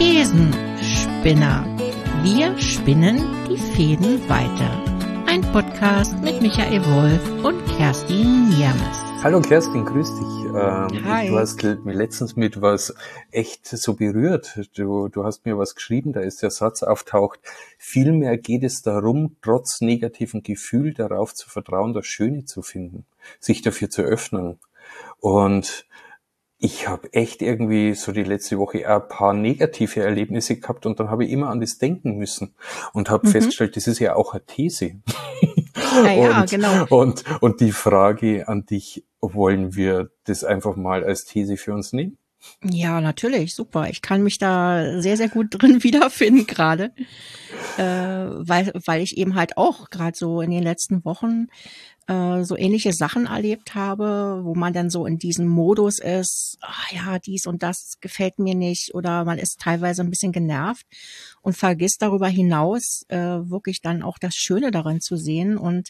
Thesenspinner. Wir spinnen die Fäden weiter. Ein Podcast mit Michael Wolf und Kerstin Niermes. Hallo Kerstin, grüß dich. Hi. Du hast mir letztens mit was echt so berührt. Du hast mir was geschrieben, da ist der Satz auftaucht. Vielmehr geht es darum, trotz negativen Gefühl darauf zu vertrauen, das Schöne zu finden, sich dafür zu öffnen. Und ich habe echt irgendwie so die letzte Woche ein paar negative Erlebnisse gehabt und dann habe ich immer an das denken müssen und habe festgestellt, das ist ja auch eine These. Ja, genau. Und die Frage an dich, wollen wir das einfach mal als These für uns nehmen? Ja, natürlich, super. Ich kann mich da sehr, sehr gut drin wiederfinden gerade, weil ich eben halt auch gerade so in den letzten Wochen so ähnliche Sachen erlebt habe, wo man dann so in diesem Modus ist, ja, dies und das gefällt mir nicht, oder man ist teilweise ein bisschen genervt und vergisst darüber hinaus wirklich dann auch das Schöne darin zu sehen. Und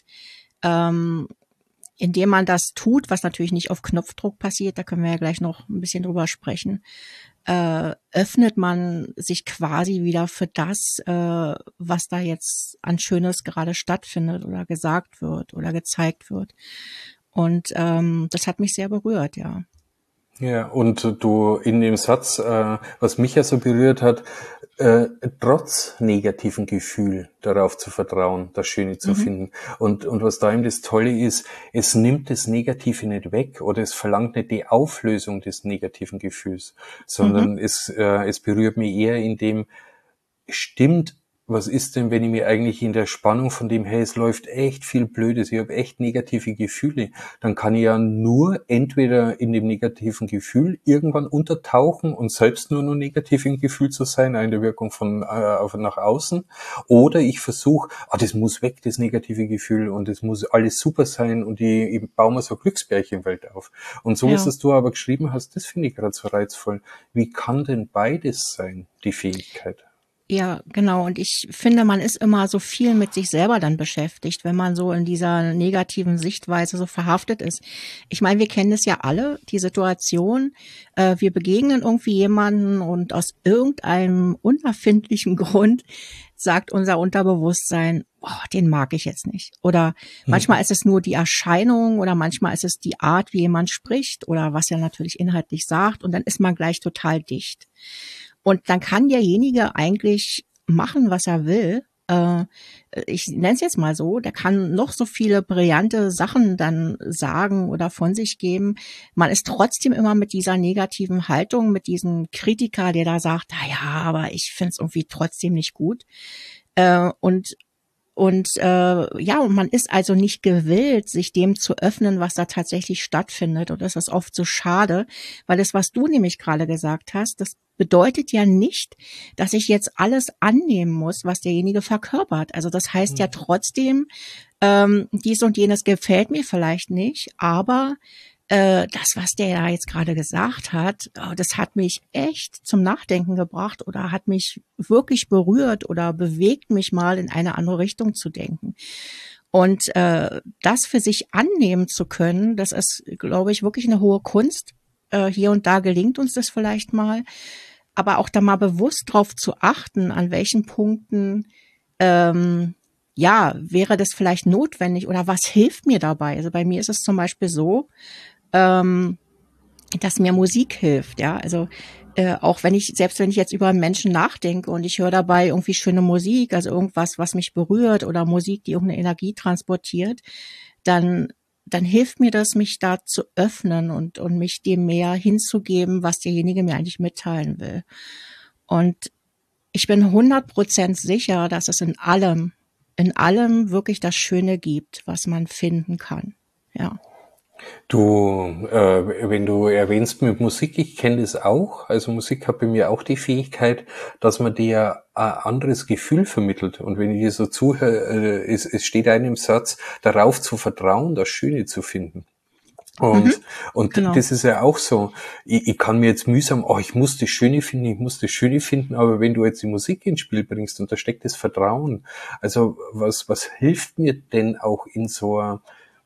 indem man das tut, was natürlich nicht auf Knopfdruck passiert, da können wir ja gleich noch ein bisschen drüber sprechen, öffnet man sich quasi wieder für das, was da jetzt an Schönes gerade stattfindet oder gesagt wird oder gezeigt wird. Und das hat mich sehr berührt, ja. Ja, und du in dem Satz, was mich ja so berührt hat, trotz negativen Gefühl darauf zu vertrauen, das Schöne zu finden. Und was da eben das Tolle ist, es nimmt das Negative nicht weg oder es verlangt nicht die Auflösung des negativen Gefühls, sondern es berührt mich eher in dem, stimmt, was ist denn, wenn ich mir eigentlich in der Spannung von dem, hey, es läuft echt viel Blödes, ich habe echt negative Gefühle, dann kann ich ja nur entweder in dem negativen Gefühl irgendwann untertauchen und selbst nur noch negativ im Gefühl zu sein, in der Wirkung von nach außen, oder ich versuche, das muss weg, das negative Gefühl, und es muss alles super sein und ich baue mir so Glücksbärchenwelt auf. Und so, was du aber geschrieben hast, das finde ich gerade so reizvoll. Wie kann denn beides sein, die Fähigkeit? Ja, genau. Und ich finde, man ist immer so viel mit sich selber dann beschäftigt, wenn man so in dieser negativen Sichtweise so verhaftet ist. Ich meine, wir kennen es ja alle, die Situation, wir begegnen irgendwie jemanden und aus irgendeinem unerfindlichen Grund sagt unser Unterbewusstsein, den mag ich jetzt nicht. Oder manchmal ist es nur die Erscheinung oder manchmal ist es die Art, wie jemand spricht oder was er natürlich inhaltlich sagt, und dann ist man gleich total dicht. Und dann kann derjenige eigentlich machen, was er will. Ich nenne es jetzt mal so, der kann noch so viele brillante Sachen dann sagen oder von sich geben. Man ist trotzdem immer mit dieser negativen Haltung, mit diesem Kritiker, der da sagt, aber ich finde es irgendwie trotzdem nicht gut. Und man ist also nicht gewillt, sich dem zu öffnen, was da tatsächlich stattfindet. Und das ist oft so schade, weil das, was du nämlich gerade gesagt hast, das bedeutet ja nicht, dass ich jetzt alles annehmen muss, was derjenige verkörpert. Also das heißt ja trotzdem, dies und jenes gefällt mir vielleicht nicht, aber das, was der da jetzt gerade gesagt hat, das hat mich echt zum Nachdenken gebracht oder hat mich wirklich berührt oder bewegt mich mal in eine andere Richtung zu denken. Und das für sich annehmen zu können, das ist, glaube ich, wirklich eine hohe Kunst. Hier und da gelingt uns das vielleicht mal, aber auch da mal bewusst drauf zu achten, an welchen Punkten wäre das vielleicht notwendig oder was hilft mir dabei. Also bei mir ist es zum Beispiel so, dass mir Musik hilft, ja. Also auch selbst wenn ich jetzt über einen Menschen nachdenke und ich höre dabei irgendwie schöne Musik, also irgendwas, was mich berührt oder Musik, die irgendeine Energie transportiert, dann hilft mir das, mich da zu öffnen und mich dem mehr hinzugeben, was derjenige mir eigentlich mitteilen will. Und ich bin 100% sicher, dass es in allem wirklich das Schöne gibt, was man finden kann, ja. Wenn du erwähnst mit Musik, ich kenne das auch. Also Musik hat bei mir auch die Fähigkeit, dass man dir ein anderes Gefühl vermittelt. Und wenn ich dir so zuhöre, es steht einem Satz, darauf zu vertrauen, das Schöne zu finden. Und Genau. das ist ja auch so. Ich kann mir jetzt mühsam, ich muss das Schöne finden, aber wenn du jetzt die Musik ins Spiel bringst und da steckt das Vertrauen. Also was hilft mir denn auch in so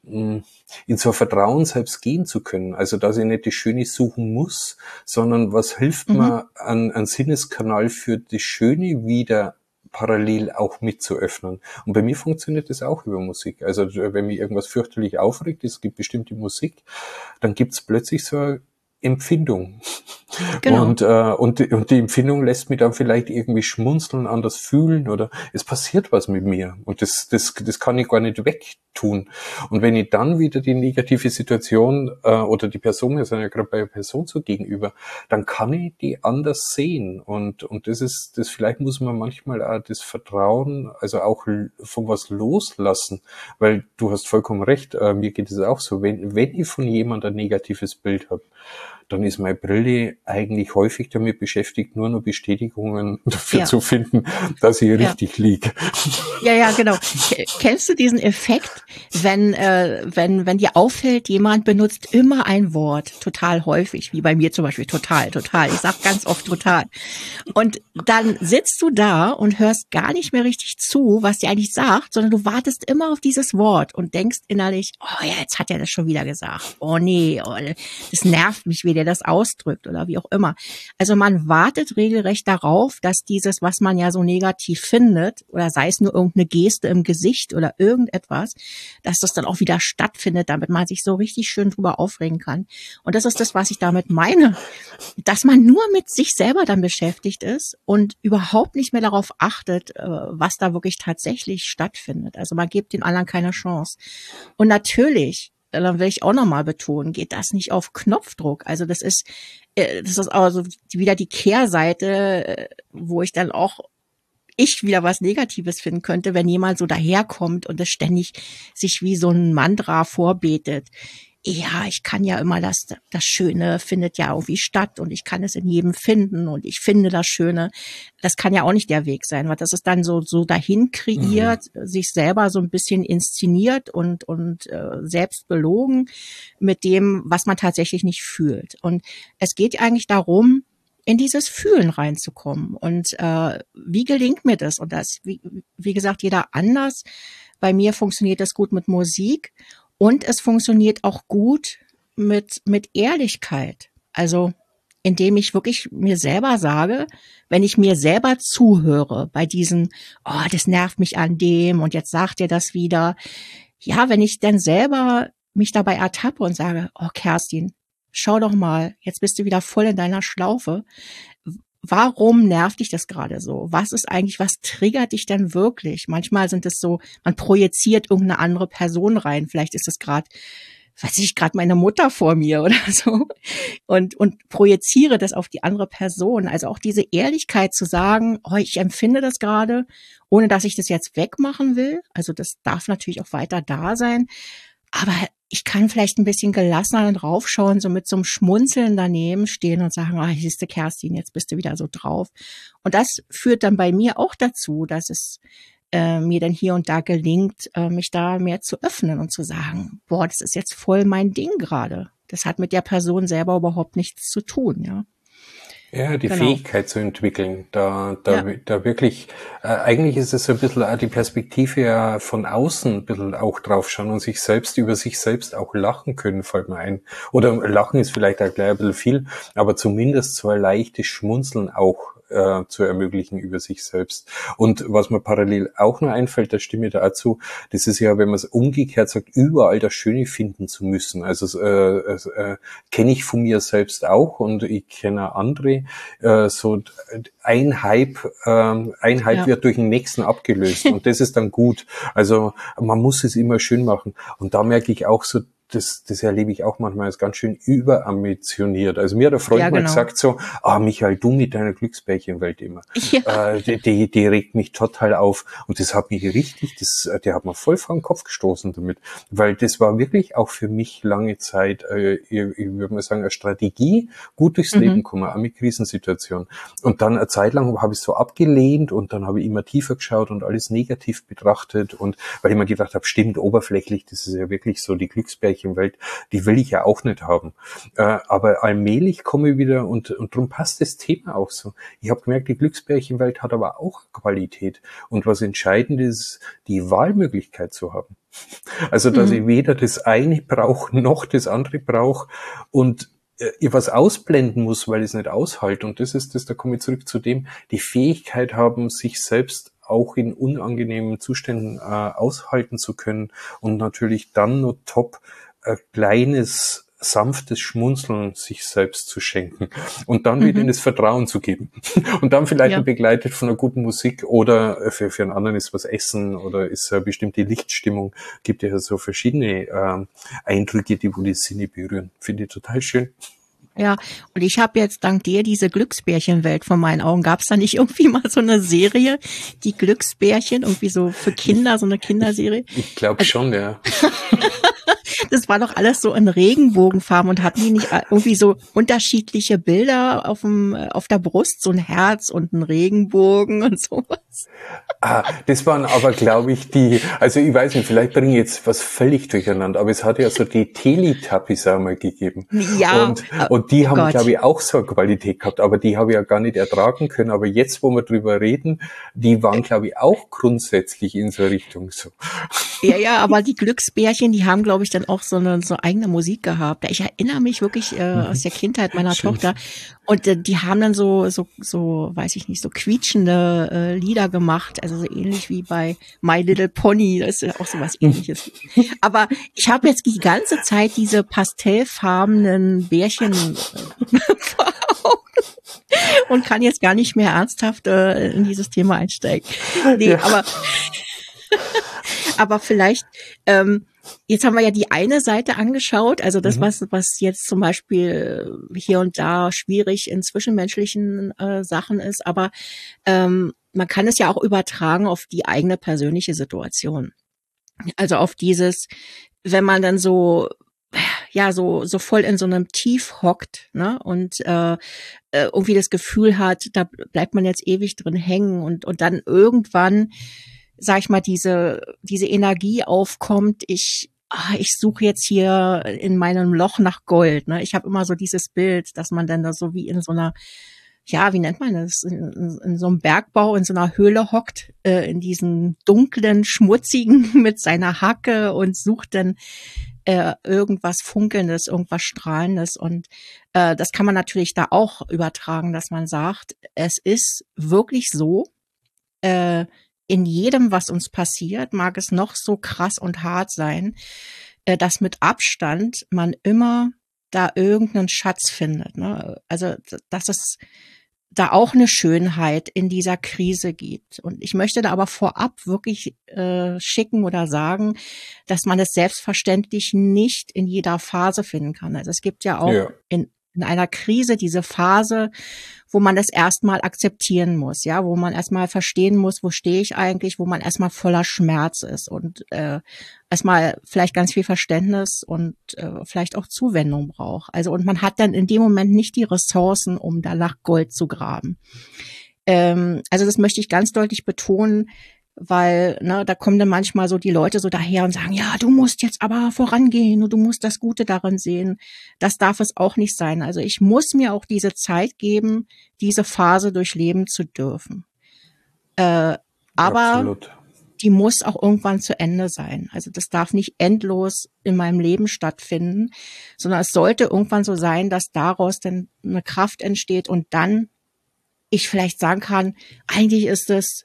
in so ein Vertrauen selbst gehen zu können. Also, dass ich nicht das Schöne suchen muss, sondern was hilft mir, an Sinneskanal für das Schöne wieder parallel auch mitzuöffnen. Und bei mir funktioniert das auch über Musik. Also, wenn mich irgendwas fürchterlich aufregt, es gibt bestimmte Musik, dann gibt's plötzlich so eine Empfindung. Genau. Und die Empfindung lässt mich dann vielleicht irgendwie schmunzeln, anders fühlen oder es passiert was mit mir. Und das kann ich gar nicht wegtun. Und wenn ich dann wieder die negative Situation oder die Person, wir sind ja gerade bei der Person so gegenüber, dann kann ich die anders sehen. Und das vielleicht muss man manchmal auch das Vertrauen, also auch von was loslassen. Weil du hast vollkommen recht, mir geht es auch so, wenn ich von jemandem ein negatives Bild habe, dann ist meine Brille eigentlich häufig damit beschäftigt, nur noch Bestätigungen dafür zu finden, dass ich richtig liege. Ja, genau. Kennst du diesen Effekt, wenn dir auffällt, jemand benutzt immer ein Wort, total häufig, wie bei mir zum Beispiel, total. Ich sag ganz oft total. Und dann sitzt du da und hörst gar nicht mehr richtig zu, was der eigentlich sagt, sondern du wartest immer auf dieses Wort und denkst innerlich, oh ja, jetzt hat er das schon wieder gesagt. Oh nee, das nervt mich, wie der das ausdrückt oder wie auch immer. Also man wartet regelrecht darauf, dass dieses, was man ja so negativ findet, oder sei es nur irgendeine Geste im Gesicht oder irgendetwas, dass das dann auch wieder stattfindet, damit man sich so richtig schön drüber aufregen kann. Und das ist das, was ich damit meine, dass man nur mit sich selber dann beschäftigt ist und überhaupt nicht mehr darauf achtet, was da wirklich tatsächlich stattfindet. Also man gibt den anderen keine Chance. Und natürlich, dann will ich auch nochmal betonen, geht das nicht auf Knopfdruck. Also das ist also wieder die Kehrseite, wo ich dann auch wieder was Negatives finden könnte, wenn jemand so daherkommt und es ständig sich wie so ein Mantra vorbetet. Ja, ich kann ja immer das Schöne findet ja irgendwie statt und ich kann es in jedem finden und ich finde das Schöne. Das kann ja auch nicht der Weg sein, weil das ist dann so dahin kreiert, sich selber so ein bisschen inszeniert und selbst belogen mit dem, was man tatsächlich nicht fühlt. Und es geht eigentlich darum, in dieses Fühlen reinzukommen. Und wie gelingt mir das? Und das, wie gesagt, jeder anders. Bei mir funktioniert das gut mit Musik und es funktioniert auch gut mit Ehrlichkeit. Also indem ich wirklich mir selber sage, wenn ich mir selber zuhöre bei diesen, oh, das nervt mich an dem und jetzt sagt er das wieder. Ja, wenn ich dann selber mich dabei ertappe und sage, oh Kerstin, schau doch mal, jetzt bist du wieder voll in deiner Schlaufe. Warum nervt dich das gerade so? Was triggert dich denn wirklich? Manchmal sind es so, man projiziert irgendeine andere Person rein. Vielleicht ist es gerade meine Mutter vor mir oder so. Und projiziere das auf die andere Person. Also auch diese Ehrlichkeit zu sagen, oh, ich empfinde das gerade, ohne dass ich das jetzt wegmachen will. Also das darf natürlich auch weiter da sein. Aber ich kann vielleicht ein bisschen gelassener draufschauen, so mit so einem Schmunzeln daneben stehen und sagen, ah, siehste Kerstin, jetzt bist du wieder so drauf. Und das führt dann bei mir auch dazu, dass es mir dann hier und da gelingt, mich da mehr zu öffnen und zu sagen, boah, das ist jetzt voll mein Ding gerade. Das hat mit der Person selber überhaupt nichts zu tun, ja. Ja, die Fähigkeit zu entwickeln, da wirklich, eigentlich ist es so ein bisschen auch die Perspektive ja von außen ein bisschen auch draufschauen und über sich selbst auch lachen können, fällt mir ein. Oder lachen ist vielleicht auch gleich ein bisschen viel, aber zumindest so ein leichtes Schmunzeln auch zu ermöglichen über sich selbst. Und was mir parallel auch noch einfällt, da stimme ich da auch zu, das ist ja, wenn man es umgekehrt sagt, überall das Schöne finden zu müssen. Also kenne ich von mir selbst auch und ich kenne andere, so ein Hype wird durch den nächsten abgelöst und das ist dann gut. Also man muss es immer schön machen. Und da merke ich auch so, das erlebe ich auch manchmal als ganz schön überambitioniert. Also mir hat ein Freund mal gesagt so, Michael, du mit deiner Glücksbärchenwelt immer. Ja. Die regt mich total auf. Und das hat mich der hat mir voll vor den Kopf gestoßen damit. Weil das war wirklich auch für mich lange Zeit, ich würde mal sagen, eine Strategie, gut durchs Leben kommen, auch mit Krisensituationen. Und dann eine Zeit lang habe ich so abgelehnt und dann habe ich immer tiefer geschaut und alles negativ betrachtet. Und weil ich mir gedacht habe, stimmt, oberflächlich, das ist ja wirklich so die Glücksbärchen Glücksbärchenwelt, die will ich ja auch nicht haben. Aber allmählich komme ich wieder und darum passt das Thema auch so. Ich habe gemerkt, die Glücksbärchenwelt hat aber auch Qualität. Und was entscheidend ist, die Wahlmöglichkeit zu haben. Also, dass ich weder das eine brauche, noch das andere brauche und ich was ausblenden muss, weil ich es nicht aushalte. Und das ist das, da komme ich zurück zu dem, die Fähigkeit haben, sich selbst auch in unangenehmen Zuständen aushalten zu können und natürlich dann nur top kleines, sanftes Schmunzeln sich selbst zu schenken und dann wieder in das Vertrauen zu geben. Und dann vielleicht begleitet von einer guten Musik oder für einen anderen ist was Essen oder ist eine bestimmte Lichtstimmung. Gibt ja so verschiedene Eindrücke, die wohl die Sinne berühren. Finde ich total schön. Ja, und ich habe jetzt dank dir diese Glücksbärchenwelt vor meinen Augen. Gab es da nicht irgendwie mal so eine Serie, die Glücksbärchen, irgendwie so für Kinder, so eine Kinderserie? Ich glaube schon, ja. Das war doch alles so in Regenbogenfarben und hatten die nicht irgendwie so unterschiedliche Bilder auf der Brust, so ein Herz und ein Regenbogen und sowas? Das waren aber, glaube ich, also ich weiß nicht, vielleicht bringe ich jetzt was völlig durcheinander, aber es hat ja so die Teletubbies einmal gegeben. Ja. Und die haben, glaube ich, auch so eine Qualität gehabt, aber die habe ich ja gar nicht ertragen können. Aber jetzt, wo wir drüber reden, die waren, glaube ich, auch grundsätzlich in so Richtung so. Ja, aber die Glücksbärchen, die haben, glaube ich, dann auch so eigene Musik gehabt. Ich erinnere mich wirklich aus der Kindheit meiner Tochter. Und die haben dann so, weiß ich nicht, so quietschende Lieder gemacht, also so ähnlich wie bei My Little Pony, das ist ja auch so was Ähnliches. Aber ich habe jetzt die ganze Zeit diese pastellfarbenen Bärchen vor Augen und kann jetzt gar nicht mehr ernsthaft in dieses Thema einsteigen. Nee, aber vielleicht, jetzt haben wir ja die eine Seite angeschaut, also das, was jetzt zum Beispiel hier und da schwierig in zwischenmenschlichen Sachen ist, aber man kann es ja auch übertragen auf die eigene persönliche Situation. Also auf dieses, wenn man dann so voll in so einem Tief hockt, ne, und irgendwie das Gefühl hat, da bleibt man jetzt ewig drin hängen und dann irgendwann, sag ich mal, diese Energie aufkommt, ich suche jetzt hier in meinem Loch nach Gold, ne? Ich habe immer so dieses Bild, dass man dann da so wie in so einer, ja, wie nennt man das, in so einem Bergbau, in so einer Höhle hockt, in diesen dunklen, schmutzigen mit seiner Hacke und sucht dann irgendwas Funkelndes, irgendwas Strahlendes. Und das kann man natürlich da auch übertragen, dass man sagt, es ist wirklich so, in jedem, was uns passiert, mag es noch so krass und hart sein, dass mit Abstand man immer da irgendeinen Schatz findet, ne? Also, dass es da auch eine Schönheit in dieser Krise gibt. Und ich möchte da aber vorab wirklich schicken oder sagen, dass man es selbstverständlich nicht in jeder Phase finden kann. Also es gibt ja auch in einer Krise diese Phase, wo man das erstmal akzeptieren muss, ja, wo man erstmal verstehen muss, wo stehe ich eigentlich, wo man erstmal voller Schmerz ist und erstmal vielleicht ganz viel Verständnis und vielleicht auch Zuwendung braucht. Also und man hat dann in dem Moment nicht die Ressourcen, um da nach Gold zu graben. Also das möchte ich ganz deutlich betonen, weil da kommen dann manchmal so die Leute so daher und sagen, ja, du musst jetzt aber vorangehen und du musst das Gute darin sehen. Das darf es auch nicht sein. Also ich muss mir auch diese Zeit geben, diese Phase durchleben zu dürfen. Aber Absolut. Die muss auch irgendwann zu Ende sein. Also das darf nicht endlos in meinem Leben stattfinden, sondern es sollte irgendwann so sein, dass daraus dann eine Kraft entsteht und dann ich vielleicht sagen kann, eigentlich ist es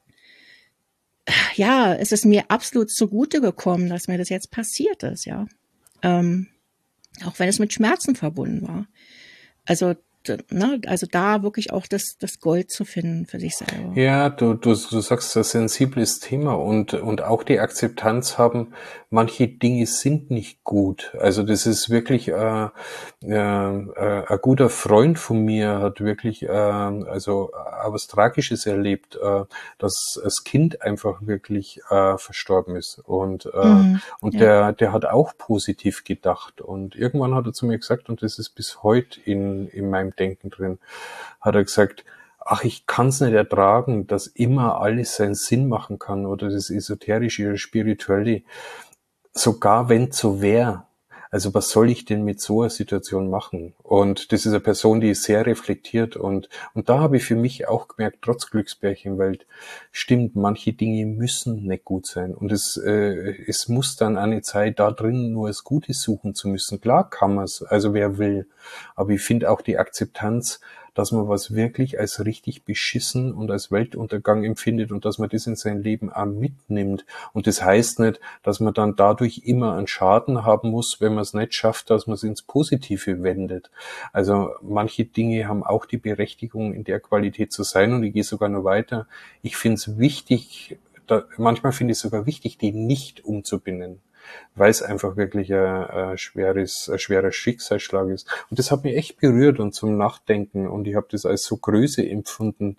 ist mir absolut zugute gekommen, dass mir das jetzt passiert ist, ja. Auch wenn es mit Schmerzen verbunden war. Also da wirklich auch das Gold zu finden für sich selber. Ja, du sagst, ein sensibles Thema und auch die Akzeptanz haben, manche Dinge sind nicht gut. Also das ist wirklich, ein guter Freund von mir hat wirklich, was Tragisches erlebt, dass das Kind einfach wirklich, verstorben ist und der hat auch positiv gedacht und irgendwann hat er zu mir gesagt, und das ist bis heute in meinem Denken drin, hat er gesagt, ach, ich kann's nicht ertragen, dass immer alles seinen Sinn machen kann oder das Esoterische oder Spirituelle, sogar wenn so wäre. Also was soll ich denn mit so einer Situation machen? Und das ist eine Person, die ist sehr reflektiert und da habe ich für mich auch gemerkt, trotz Glücksbärchenwelt, stimmt, manche Dinge müssen nicht gut sein und es muss dann eine Zeit da drin nur das Gute suchen zu müssen. Klar kann man es, also wer will, aber ich finde auch die Akzeptanz, dass man was wirklich als richtig beschissen und als Weltuntergang empfindet und dass man das in sein Leben auch mitnimmt. Und das heißt nicht, dass man dann dadurch immer einen Schaden haben muss, wenn man es nicht schafft, dass man es ins Positive wendet. Also manche Dinge haben auch die Berechtigung, in der Qualität zu sein und ich gehe sogar noch weiter. Ich finde es wichtig, manchmal finde ich es sogar wichtig, die nicht umzubenennen, weil es einfach wirklich ein schwerer Schicksalsschlag ist. Und das hat mich echt berührt und zum Nachdenken und ich habe das als so Größe empfunden,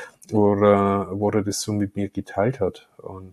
wo er das so mit mir geteilt hat.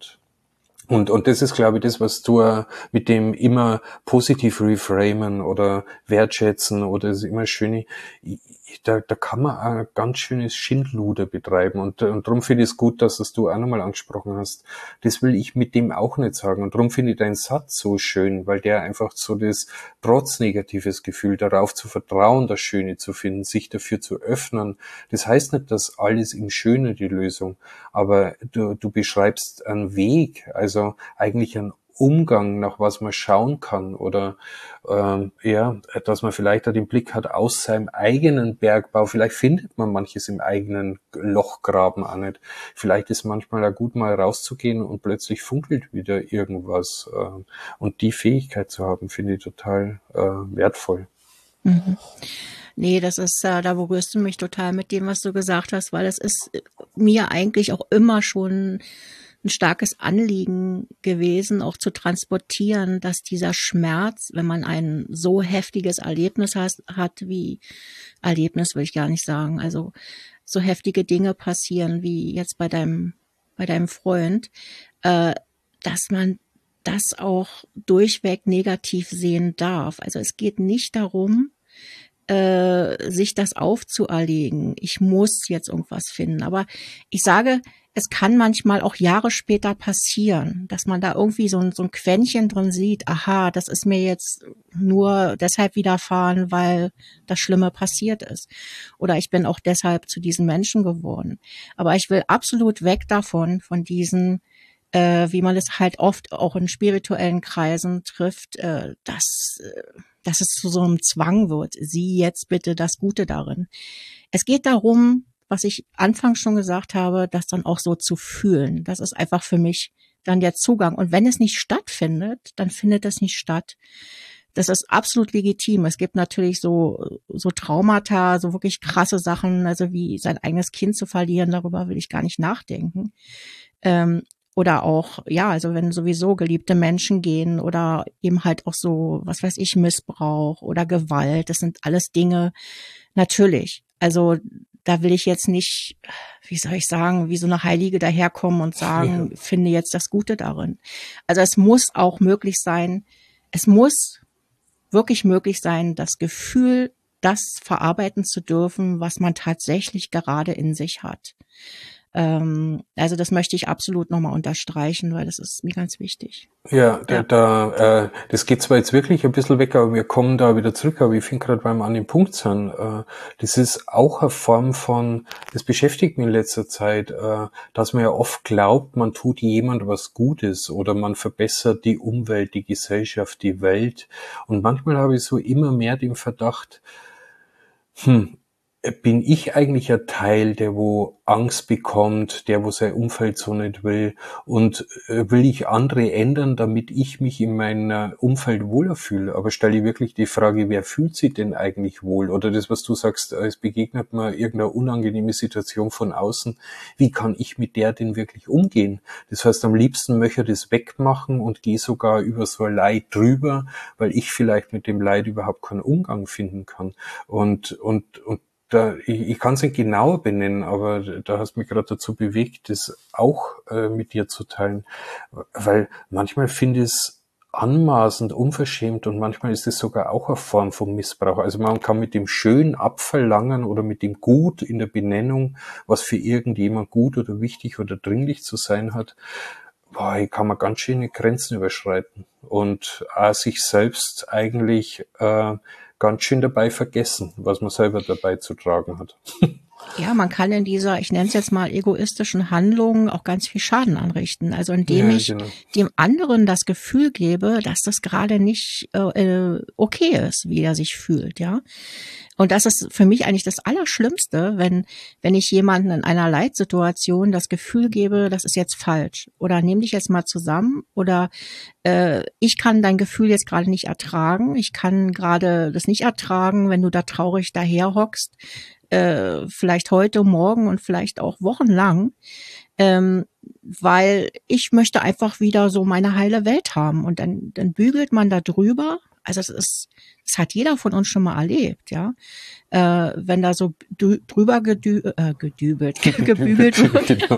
Und das ist, glaube ich, das, was du mit dem immer positiv reframen oder wertschätzen oder das immer Schöne, da kann man ein ganz schönes Schindluder betreiben. Und darum finde ich es gut, dass das du auch nochmal angesprochen hast. Das will ich mit dem auch nicht sagen. Und darum finde ich deinen Satz so schön, weil der einfach so das trotz negatives Gefühl darauf zu vertrauen, das Schöne zu finden, sich dafür zu öffnen. Das heißt nicht, dass alles im Schöne die Lösung, aber du beschreibst einen Weg, also eigentlich einen Umgang, nach was man schauen kann oder dass man vielleicht auch den Blick hat aus seinem eigenen Bergbau. Vielleicht findet man manches im eigenen Lochgraben auch nicht. Vielleicht ist manchmal auch gut, mal rauszugehen und plötzlich funkelt wieder irgendwas. Und die Fähigkeit zu haben, finde ich total wertvoll. Mhm. Nee, das ist, da berührst du mich total mit dem, was du gesagt hast, weil es ist mir eigentlich auch immer schon ein starkes Anliegen gewesen, auch zu transportieren, dass dieser Schmerz, wenn man ein so heftiges Erlebnis hat wie Erlebnis will ich gar nicht sagen, also so heftige Dinge passieren wie jetzt bei deinem Freund, dass man das auch durchweg negativ sehen darf. Also es geht nicht darum, sich das aufzuerlegen. Ich muss jetzt irgendwas finden. Aber ich sage, es kann manchmal auch Jahre später passieren, dass man da irgendwie so ein Quäntchen drin sieht, aha, das ist mir jetzt nur deshalb widerfahren, weil das Schlimme passiert ist. Oder ich bin auch deshalb zu diesem Menschen geworden. Aber ich will absolut weg davon, von diesen wie man es halt oft auch in spirituellen Kreisen trifft, dass es zu so einem Zwang wird. Sieh jetzt bitte das Gute darin. Es geht darum, was ich anfangs schon gesagt habe, das dann auch so zu fühlen. Das ist einfach für mich dann der Zugang. Und wenn es nicht stattfindet, dann findet es nicht statt. Das ist absolut legitim. Es gibt natürlich so Traumata, so wirklich krasse Sachen, also wie sein eigenes Kind zu verlieren, darüber will ich gar nicht nachdenken. Oder auch, ja, also wenn sowieso geliebte Menschen gehen oder eben halt auch so, was weiß ich, Missbrauch oder Gewalt, das sind alles Dinge, natürlich. Also da will ich jetzt nicht, wie soll ich sagen, wie so eine Heilige daherkommen und sagen, Ja. finde jetzt das Gute darin. Also es muss auch möglich sein, es muss wirklich möglich sein, das Gefühl, das verarbeiten zu dürfen, was man tatsächlich gerade in sich hat. Also das möchte ich absolut nochmal unterstreichen, weil das ist mir ganz wichtig. Ja, Ja. das geht zwar jetzt wirklich ein bisschen weg, aber wir kommen da wieder zurück, aber ich finde gerade, weil wir an dem Punkt sind, das ist auch eine Form von, das beschäftigt mich in letzter Zeit, dass man ja oft glaubt, man tut jemand was Gutes oder man verbessert die Umwelt, die Gesellschaft, die Welt. Und manchmal habe ich so immer mehr den Verdacht, bin ich eigentlich ein Teil, der wo Angst bekommt, der wo sein Umfeld so nicht will und will ich andere ändern, damit ich mich in meinem Umfeld wohler fühle? Aber stelle ich wirklich die Frage, wer fühlt sich denn eigentlich wohl? Oder das, was du sagst, es begegnet mir irgendeine unangenehme Situation von außen, wie kann ich mit der denn wirklich umgehen? Das heißt, am liebsten möchte ich das wegmachen und gehe sogar über so ein Leid drüber, weil ich vielleicht mit dem Leid überhaupt keinen Umgang finden kann. Und ich kann es nicht genauer benennen, aber da hast mich gerade dazu bewegt, das auch mit dir zu teilen, weil manchmal finde ich es anmaßend, unverschämt und manchmal ist es sogar auch eine Form von Missbrauch. Also man kann mit dem Schön abverlangen oder mit dem Gut in der Benennung, was für irgendjemand gut oder wichtig oder dringlich zu sein hat, hier kann man ganz schöne Grenzen überschreiten und sich selbst eigentlich ganz schön dabei vergessen, was man selber dabei zu tragen hat. Ja, man kann in dieser, ich nenne es jetzt mal egoistischen Handlung auch ganz viel Schaden anrichten. Also indem Ja, ich genau. dem anderen das Gefühl gebe, dass das gerade nicht okay ist, wie er sich fühlt, ja. Und das ist für mich eigentlich das Allerschlimmste, wenn ich jemanden in einer Leitsituation das Gefühl gebe, das ist jetzt falsch oder nimm dich jetzt mal zusammen oder ich kann dein Gefühl jetzt gerade nicht ertragen. Ich kann gerade das nicht ertragen, wenn du da traurig daherhockst, vielleicht heute, morgen und vielleicht auch wochenlang, weil ich möchte einfach wieder so meine heile Welt haben und dann bügelt man da drüber. Also das hat jeder von uns schon mal erlebt, ja. Wenn da so drüber gebügelt wird, Genau.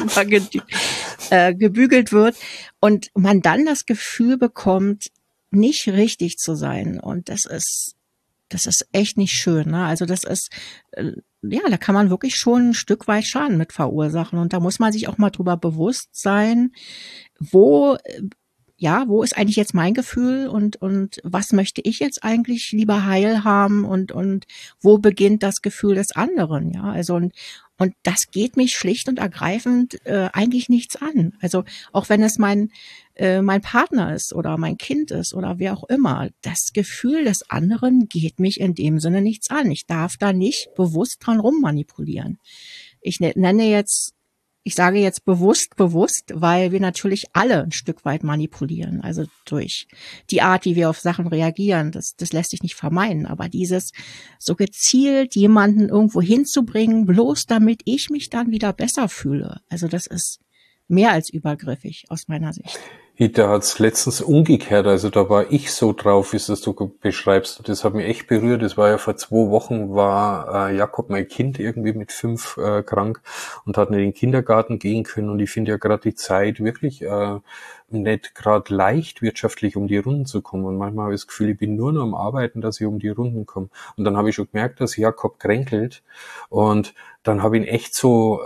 gebügelt wird und man dann das Gefühl bekommt, nicht richtig zu sein. Und das ist echt nicht schön, ne? Also das ist, ja, da kann man wirklich schon ein Stück weit Schaden mit verursachen. Und da muss man sich auch mal drüber bewusst sein, wo wo ist eigentlich jetzt mein Gefühl und was möchte ich jetzt eigentlich lieber heil haben und wo beginnt das Gefühl des anderen, ja? Also und das geht mich schlicht und ergreifend eigentlich nichts an. Also auch wenn es mein Partner ist oder mein Kind ist oder wer auch immer, das Gefühl des anderen geht mich in dem Sinne nichts an. Ich darf da nicht bewusst dran rummanipulieren. Ich sage jetzt bewusst, weil wir natürlich alle ein Stück weit manipulieren. Also durch die Art, wie wir auf Sachen reagieren, das lässt sich nicht vermeiden. Aber dieses so gezielt jemanden irgendwo hinzubringen, bloß damit ich mich dann wieder besser fühle. Also das ist mehr als übergriffig aus meiner Sicht. Da hat's letztens umgekehrt, also da war ich so drauf, wie es das du beschreibst. Das hat mich echt berührt. Das war ja vor 2 Wochen, war Jakob, mein Kind, irgendwie mit 5 krank und hat in den Kindergarten gehen können. Und ich finde ja gerade die Zeit wirklich nicht gerade leicht wirtschaftlich um die Runden zu kommen. Und manchmal habe ich das Gefühl, ich bin nur noch am Arbeiten, dass ich um die Runden komme. Und dann habe ich schon gemerkt, dass Jakob kränkelt. Und dann habe ich ihn echt so,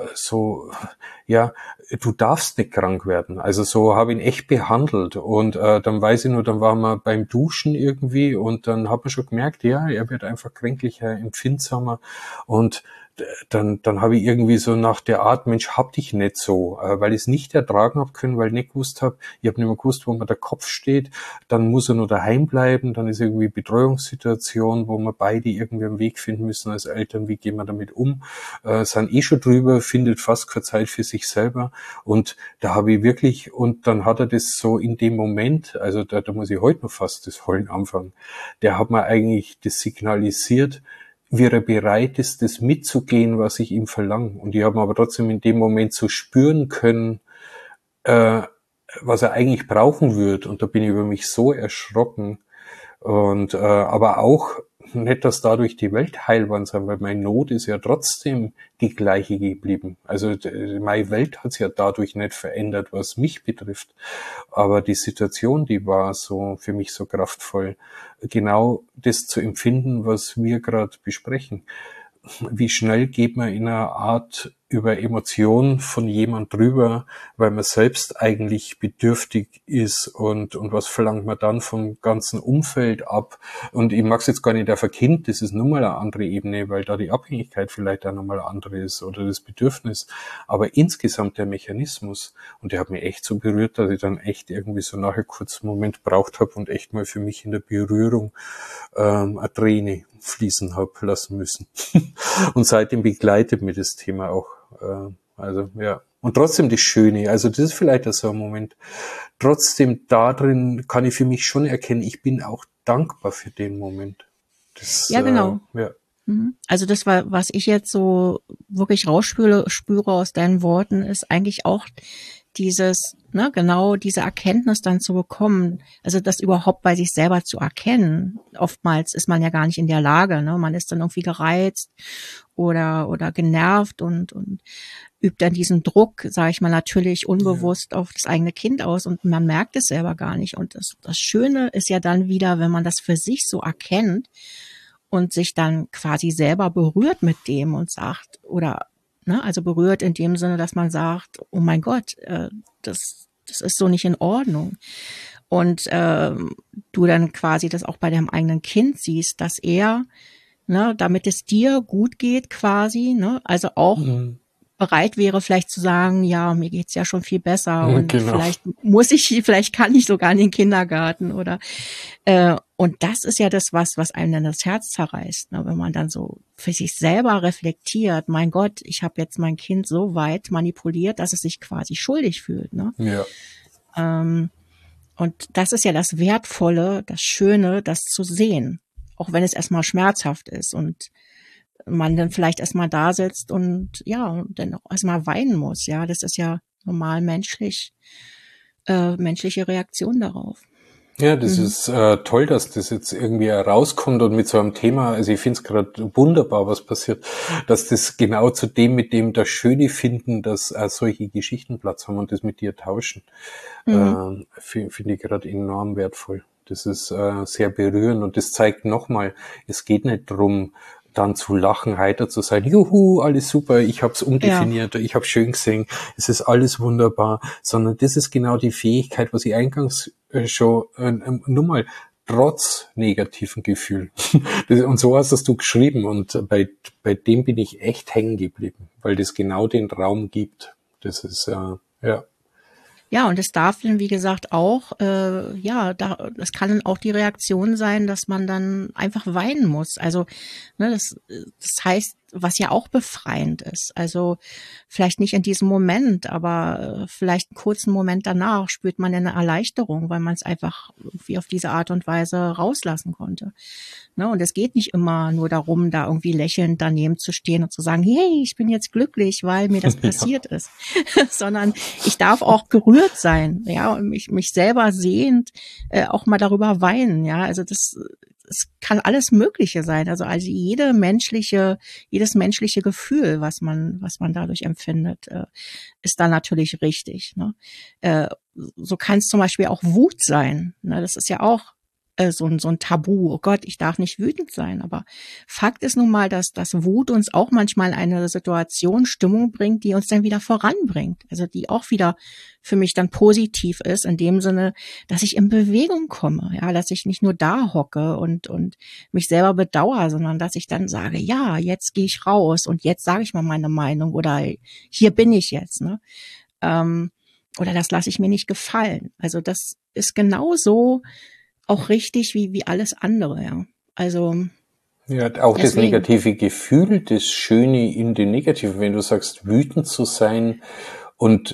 ja, du darfst nicht krank werden. Also so habe ich ihn echt behandelt. Und dann weiß ich nur, dann waren wir beim Duschen irgendwie und dann hat man schon gemerkt, ja, er wird einfach kränklicher, empfindsamer. Und dann habe ich irgendwie so nach der Art, Mensch, hab dich nicht so, weil ich es nicht ertragen habe können, weil ich nicht gewusst habe, ich habe nicht mehr gewusst, wo mir der Kopf steht, dann muss er nur daheim bleiben, dann ist irgendwie Betreuungssituation, wo wir beide irgendwie einen Weg finden müssen als Eltern, wie gehen wir damit um, sind schon drüber, findet fast keine Zeit für sich selber und da habe ich wirklich, und dann hat er das so in dem Moment, also da muss ich heute noch fast das Heulen anfangen, der hat mir eigentlich das signalisiert, wie er bereit ist, das mitzugehen, was ich ihm verlange. Und ich habe aber trotzdem in dem Moment so spüren können, was er eigentlich brauchen wird. Und da bin ich über mich so erschrocken. Und aber auch nicht, dass dadurch die Welt heil geworden sein, weil meine Not ist ja trotzdem die gleiche geblieben. Also meine Welt hat sich ja dadurch nicht verändert, was mich betrifft. Aber die Situation, die war so für mich so kraftvoll, genau das zu empfinden, was wir gerade besprechen. Wie schnell geht man in einer Art über Emotionen von jemand drüber, weil man selbst eigentlich bedürftig ist und was verlangt man dann vom ganzen Umfeld ab? Und ich mag es jetzt gar nicht auf ein Kind, das ist nun mal eine andere Ebene, weil da die Abhängigkeit vielleicht auch nochmal andere ist oder das Bedürfnis. Aber insgesamt der Mechanismus, und der hat mich echt so berührt, dass ich dann echt irgendwie so nachher kurz einen Moment braucht habe und echt mal für mich in der Berührung eine Träne fließen habe lassen müssen. Und seitdem begleitet mir das Thema auch. Also ja. Und trotzdem das Schöne, also das ist vielleicht auch so ein Moment, trotzdem da drin kann ich für mich schon erkennen, ich bin auch dankbar für den Moment. Das, Ja, genau. ja. Also das war, was ich jetzt so wirklich spüre aus deinen Worten, ist eigentlich auch dieses, ne, genau diese Erkenntnis dann zu bekommen, also das überhaupt bei sich selber zu erkennen. Oftmals ist man ja gar nicht in der Lage, ne, man ist dann irgendwie gereizt oder genervt und übt dann diesen Druck, sage ich mal, natürlich unbewusst auf das eigene Kind aus und man merkt es selber gar nicht. Und das Schöne ist ja dann wieder, wenn man das für sich so erkennt und sich dann quasi selber berührt mit dem und sagt, oder, ne, also berührt in dem Sinne, dass man sagt, oh mein Gott, das das ist so nicht in Ordnung. Und du dann quasi das auch bei deinem eigenen Kind siehst, dass er, ne, damit es dir gut geht quasi, ne, also auch Mhm. bereit wäre, vielleicht zu sagen, ja, mir geht's ja schon viel besser und Genau. vielleicht kann ich sogar in den Kindergarten oder und das ist ja das, was einem dann das Herz zerreißt, ne? Wenn man dann so für sich selber reflektiert, mein Gott, ich habe jetzt mein Kind so weit manipuliert, dass es sich quasi schuldig fühlt, ne? Ja. Ähm, und das ist ja das Wertvolle, das Schöne, das zu sehen, auch wenn es erstmal schmerzhaft ist und man dann vielleicht erstmal da sitzt und ja, dann auch erstmal weinen muss. Ja, das ist ja normal menschlich, menschliche Reaktion darauf. Ja, das Mhm. ist toll, dass das jetzt irgendwie herauskommt und mit so einem Thema, also ich finde es gerade wunderbar, was passiert, dass das genau zu dem, mit dem das Schöne finden, dass solche Geschichten Platz haben und das mit dir tauschen, Mhm. finde ich gerade enorm wertvoll. Das ist sehr berührend und das zeigt nochmal, es geht nicht drum, dann zu lachen, heiter zu sein, juhu, alles super, ich hab's Ja, umdefiniert, ich hab's schön gesehen, es ist alles wunderbar, sondern das ist genau die Fähigkeit, was ich eingangs schon nur mal trotz negativen Gefühl. Und so hast es du geschrieben und bei dem bin ich echt hängen geblieben, weil das genau den Raum gibt. Das ist ja. ja, und es darf dann, wie gesagt, auch, ja, das kann dann auch die Reaktion sein, dass man dann einfach weinen muss. Also, ne, das heißt, was ja auch befreiend ist. Also vielleicht nicht in diesem Moment, aber vielleicht einen kurzen Moment danach spürt man ja eine Erleichterung, weil man es einfach irgendwie auf diese Art und Weise rauslassen konnte. Ne? Und es geht nicht immer nur darum, da irgendwie lächelnd daneben zu stehen und zu sagen, hey, ich bin jetzt glücklich, weil mir das Ja. passiert ist, sondern ich darf auch gerührt sein, ja, und mich selber sehend auch mal darüber weinen, ja, also es kann alles Mögliche sein, also jedes menschliche Gefühl, was man dadurch empfindet, ist da natürlich richtig, ne? Äh, so kann es zum Beispiel auch Wut sein, ne? Das ist ja auch so ein Tabu. Oh Gott, ich darf nicht wütend sein. Aber Fakt ist nun mal, dass Wut uns auch manchmal eine Situation, Stimmung bringt, die uns dann wieder voranbringt. Also die auch wieder für mich dann positiv ist, in dem Sinne, dass ich in Bewegung komme. Ja, dass ich nicht nur da hocke und mich selber bedauere, sondern dass ich dann sage, ja, jetzt gehe ich raus und jetzt sage ich mal meine Meinung oder hier bin ich jetzt, ne? Ähm, oder das lasse ich mir nicht gefallen. Also das ist genauso auch richtig wie alles andere, ja. Also Ja, auch das deswegen. negative Gefühl, das Schöne in dem Negativen, wenn du sagst, wütend zu sein und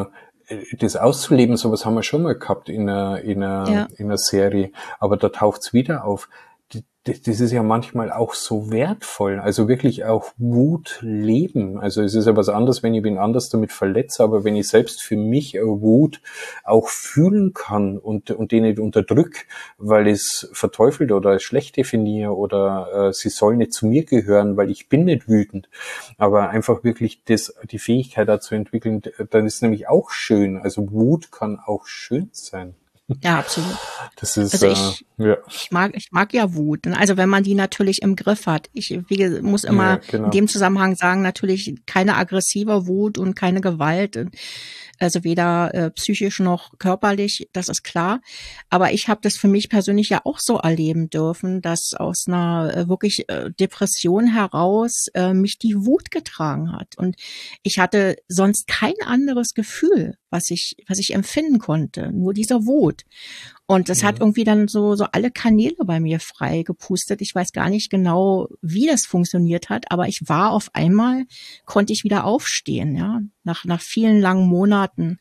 das auszuleben, sowas haben wir schon mal gehabt Ja, in einer Serie, aber da taucht's wieder auf. Das ist ja manchmal auch so wertvoll, also wirklich auch Wut leben. Also es ist ja was anderes, wenn ich wen anders damit verletze, aber wenn ich selbst für mich Wut auch fühlen kann und den nicht unterdrück, weil ich es verteufelt oder als schlecht definiere oder sie soll nicht zu mir gehören, weil ich bin nicht wütend, aber einfach wirklich die Fähigkeit dazu entwickeln, dann ist es nämlich auch schön. Also Wut kann auch schön sein. ja, absolut. Das ist Also ja, ich mag ja Wut. Also wenn man die natürlich im Griff hat. Muss ja, immer in genau. dem Zusammenhang sagen, natürlich keine aggressive Wut und keine Gewalt. Also weder psychisch noch körperlich, das ist klar. Aber ich habe das für mich persönlich ja auch so erleben dürfen, dass aus einer wirklich Depression heraus mich die Wut getragen hat. Und ich hatte sonst kein anderes Gefühl, was ich empfinden konnte, nur diese Wut. Und das hat Mhm. irgendwie dann so alle Kanäle bei mir frei gepustet. Ich weiß gar nicht genau, wie das funktioniert hat, aber ich war auf einmal, konnte ich wieder aufstehen, ja. Nach vielen langen Monaten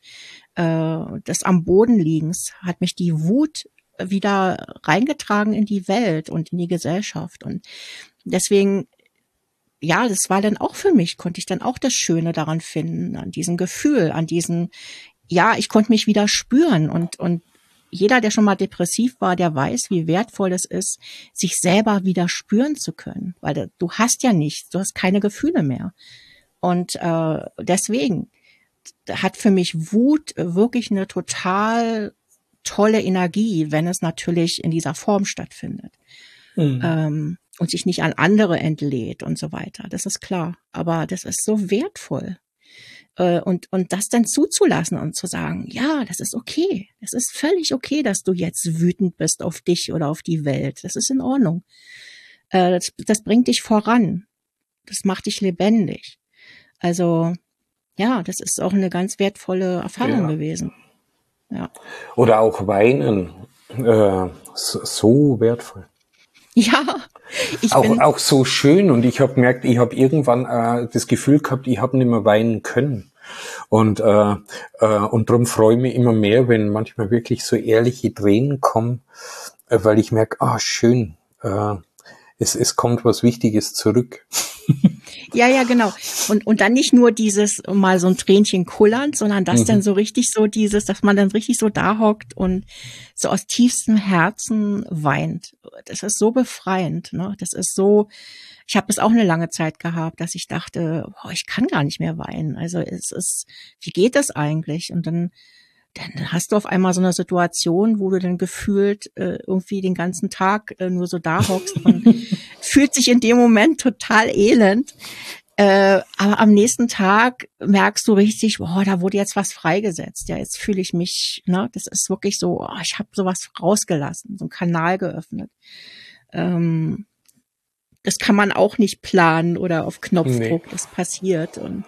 des am Boden liegens hat mich die Wut wieder reingetragen in die Welt und in die Gesellschaft. Und deswegen, ja, das war dann auch für mich, konnte ich dann auch das Schöne daran finden, an diesem Gefühl, an diesen, ja, ich konnte mich wieder spüren und jeder, der schon mal depressiv war, der weiß, wie wertvoll es ist, sich selber wieder spüren zu können, weil du hast ja nichts, du hast keine Gefühle mehr. Und deswegen hat für mich Wut wirklich eine total tolle Energie, wenn es natürlich in dieser Form stattfindet Mhm. und sich nicht an andere entlädt und so weiter. Das ist klar. Aber das ist so wertvoll. Und das dann zuzulassen und zu sagen, ja, das ist okay. Es ist völlig okay, dass du jetzt wütend bist auf dich oder auf die Welt. Das ist in Ordnung. Das bringt dich voran. Das macht dich lebendig. Also, ja, das ist auch eine ganz wertvolle Erfahrung Ja. gewesen. Ja. Oder auch weinen. So wertvoll. Ja, Auch so schön. Und ich habe gemerkt, ich habe irgendwann das Gefühl gehabt, ich habe nicht mehr weinen können. Und darum freue ich mich immer mehr, wenn manchmal wirklich so ehrliche Tränen kommen, weil ich merke, schön, es kommt was Wichtiges zurück. ja, genau. Und dann nicht nur dieses mal so ein Tränchen kullernd, sondern das dann so richtig so dieses, dass man dann richtig so da hockt und so aus tiefstem Herzen weint. Das ist so befreiend, ne? Das ist so, ich habe das auch eine lange Zeit gehabt, dass ich dachte, ich kann gar nicht mehr weinen. Also es ist, wie geht das eigentlich? Und dann hast du auf einmal so eine Situation, wo du dann gefühlt irgendwie den ganzen Tag nur so da hockst und fühlt sich in dem Moment total elend. Aber am nächsten Tag merkst du richtig, da wurde jetzt was freigesetzt. Ja, jetzt fühle ich mich, ne, das ist wirklich so, ich habe sowas rausgelassen, so einen Kanal geöffnet. Das kann man auch nicht planen oder auf Knopfdruck, das passiert. Und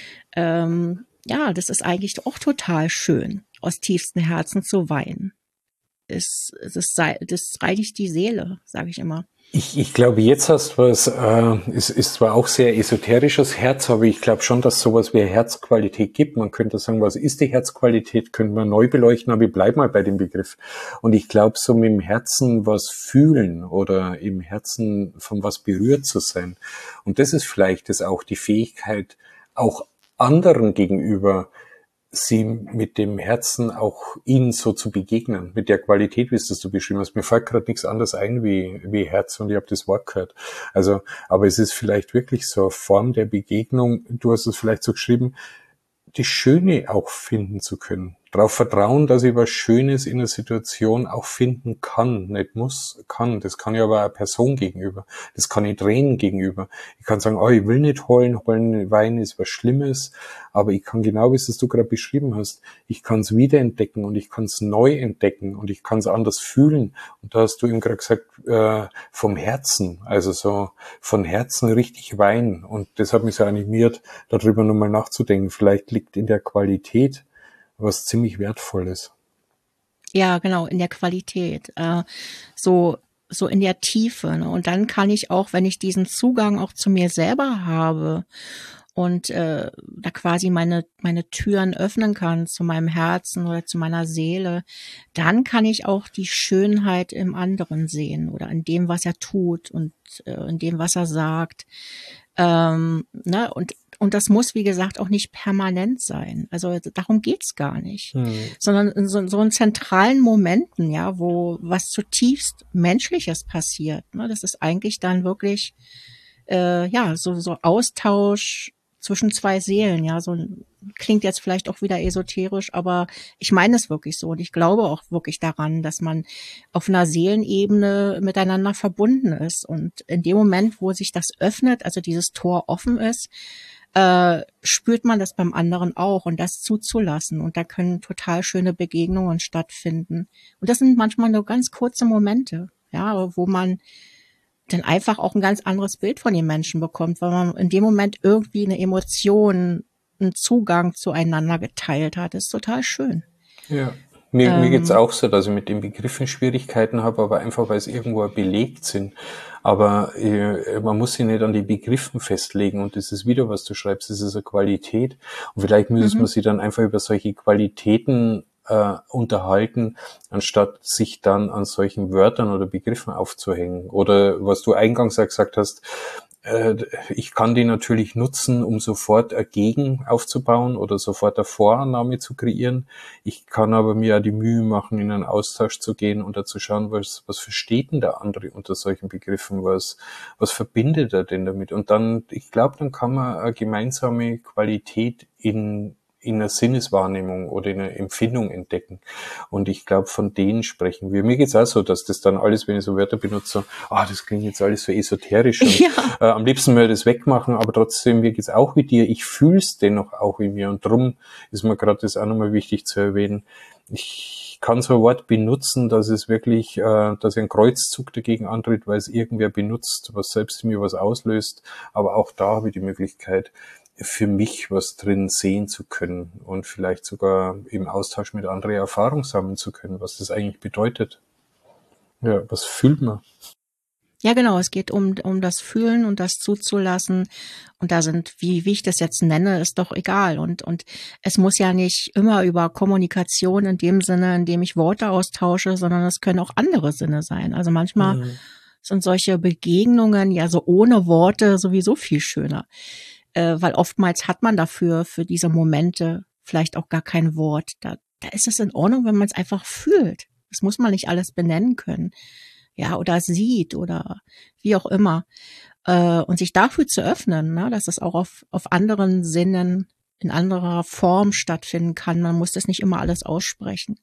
das ist eigentlich auch total schön, aus tiefstem Herzen zu weinen. Das reinigt die Seele, sage ich immer. Ich glaube, jetzt hast du was, ist zwar auch sehr esoterisches Herz, aber ich glaube schon, dass sowas wie Herzqualität gibt. Man könnte sagen, was ist die Herzqualität, könnte man neu beleuchten, aber ich bleib mal bei dem Begriff. Und ich glaube, so mit dem Herzen was fühlen oder im Herzen von was berührt zu sein. Und das ist vielleicht das auch die Fähigkeit, auch anderen gegenüber sie mit dem Herzen auch ihnen so zu begegnen, mit der Qualität, wie es das du beschrieben hast. Mir fällt gerade nichts anderes ein wie Herz und ich habe das Wort gehört. Also, aber es ist vielleicht wirklich so eine Form der Begegnung, du hast es vielleicht so geschrieben, die Schöne auch finden zu können. Darauf vertrauen, dass ich was Schönes in der Situation auch finden kann, nicht muss, kann. Das kann ich aber einer Person gegenüber. Das kann ich Tränen gegenüber. Ich kann sagen, ich will nicht heulen, weinen ist was Schlimmes, aber ich kann genau, wie es du gerade beschrieben hast, ich kann es wiederentdecken und ich kann es neu entdecken und ich kann es anders fühlen. Und da hast du eben gerade gesagt, vom Herzen, also so von Herzen richtig weinen. Und das hat mich so animiert, darüber nochmal nachzudenken. Vielleicht liegt in der Qualität was ziemlich Wertvolles. Ja, genau, in der Qualität, so in der Tiefe, ne? Und dann kann ich auch, wenn ich diesen Zugang auch zu mir selber habe und da quasi meine Türen öffnen kann zu meinem Herzen oder zu meiner Seele, dann kann ich auch die Schönheit im anderen sehen oder in dem, was er tut und in dem, was er sagt. Ne? Und das muss, wie gesagt, auch nicht permanent sein. Also darum geht's gar nicht. Sondern in so in zentralen Momenten, ja, wo was zutiefst Menschliches passiert. Ne? Das ist eigentlich dann wirklich so Austausch zwischen zwei Seelen, ja, so klingt jetzt vielleicht auch wieder esoterisch, aber ich meine es wirklich so und ich glaube auch wirklich daran, dass man auf einer Seelenebene miteinander verbunden ist und in dem Moment, wo sich das öffnet, also dieses Tor offen ist, spürt man das beim anderen auch und das zuzulassen und da können total schöne Begegnungen stattfinden und das sind manchmal nur ganz kurze Momente, ja, wo man dann einfach auch ein ganz anderes Bild von den Menschen bekommt, weil man in dem Moment irgendwie eine Emotion, einen Zugang zueinander geteilt hat. Das ist total schön. Ja. Mir geht's auch so, dass ich mit den Begriffen Schwierigkeiten habe, aber einfach, weil es irgendwo belegt sind. Aber man muss sich nicht an die Begriffen festlegen und das ist wieder, was du schreibst, das ist eine Qualität. Und vielleicht müssen wir sich dann einfach über solche Qualitäten unterhalten, anstatt sich dann an solchen Wörtern oder Begriffen aufzuhängen. Oder was du eingangs gesagt hast, ich kann die natürlich nutzen, um sofort ein Gegen aufzubauen oder sofort eine Vorannahme zu kreieren. Ich kann aber mir auch die Mühe machen, in einen Austausch zu gehen und da zu schauen, was versteht denn der andere unter solchen Begriffen, was verbindet er denn damit? Und dann, ich glaube, dann kann man eine gemeinsame Qualität in in einer Sinneswahrnehmung oder in einer Empfindung entdecken. Und ich glaube, von denen sprechen wir. Mir geht's auch so, dass das dann alles, wenn ich so Wörter benutze, das klingt jetzt alles so esoterisch und am liebsten möchte ich das wegmachen, aber trotzdem, mir geht's auch wie dir. Ich fühle es dennoch auch in mir und drum ist mir gerade das auch nochmal wichtig zu erwähnen. Ich kann so ein Wort benutzen, dass es wirklich, dass ein Kreuzzug dagegen antritt, weil es irgendwer benutzt, was selbst in mir was auslöst. Aber auch da habe ich die Möglichkeit, für mich was drin sehen zu können und vielleicht sogar im Austausch mit anderen Erfahrung sammeln zu können, was das eigentlich bedeutet. Ja, was fühlt man? Ja, genau. Es geht um das Fühlen und das zuzulassen. Und da sind, wie ich das jetzt nenne, ist doch egal. Und es muss ja nicht immer über Kommunikation in dem Sinne, in dem ich Worte austausche, sondern es können auch andere Sinne sein. Also manchmal sind solche Begegnungen ja so ohne Worte sowieso viel schöner. Weil oftmals hat man dafür, für diese Momente vielleicht auch gar kein Wort. Da ist es in Ordnung, wenn man es einfach fühlt. Das muss man nicht alles benennen können. Ja, oder sieht oder wie auch immer. Und sich dafür zu öffnen, ne, dass es auch auf anderen Sinnen, in anderer Form stattfinden kann. Man muss das nicht immer alles aussprechen.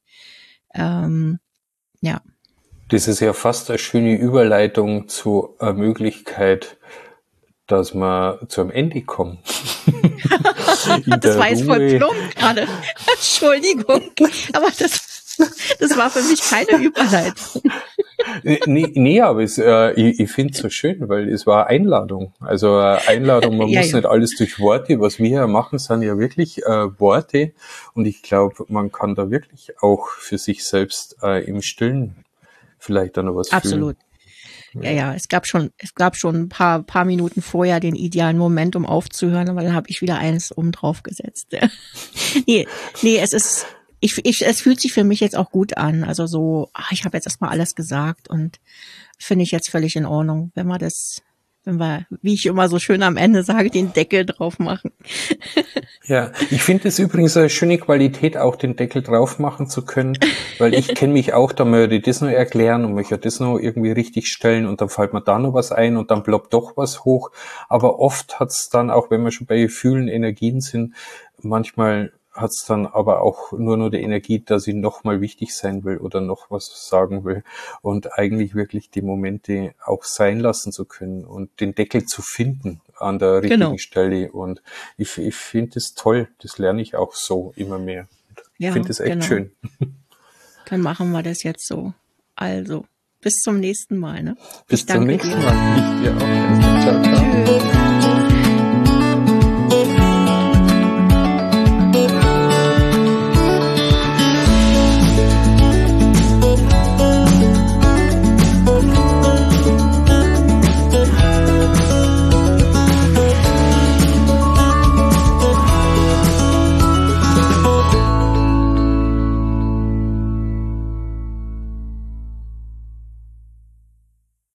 Ja. Das ist ja fast eine schöne Überleitung zu einer Möglichkeit, dass wir zu einem Ende kommen. Das war jetzt voll plump gerade. Entschuldigung. Aber das war für mich keine Überleitung. Nee, aber ich finde es so schön, weil es war Einladung. Also Einladung, man muss nicht alles durch Worte, was wir ja machen, sind ja wirklich Worte. Und ich glaube, man kann da wirklich auch für sich selbst im Stillen vielleicht dann noch was Absolut. Fühlen. Ja, es gab schon ein paar Minuten vorher den idealen Moment, um aufzuhören, aber dann habe ich wieder eins oben drauf gesetzt. Nee, es ist, es fühlt sich für mich jetzt auch gut an. Also so, ich habe jetzt erstmal alles gesagt und finde ich jetzt völlig in Ordnung, wenn wir, wie ich immer so schön am Ende sage, den Deckel drauf machen. Ja, ich finde es übrigens eine schöne Qualität, auch den Deckel drauf machen zu können, weil ich kenne mich auch, da möchte ich das noch erklären und möchte das noch irgendwie richtig stellen und dann fällt mir da noch was ein und dann ploppt doch was hoch. Aber oft hat's dann, auch wenn wir schon bei Gefühlen, Energien sind, manchmal hat's dann aber auch nur die Energie, dass ich nochmal wichtig sein will oder noch was sagen will und eigentlich wirklich die Momente auch sein lassen zu können und den Deckel zu finden an der richtigen Stelle und ich finde das toll, das lerne ich auch so immer mehr. Ich finde das echt schön. Dann machen wir das jetzt so. Also, bis zum nächsten Mal. Ne? Bis zum nächsten Mal. Ich dir auch. Ciao, ciao. Tschüss.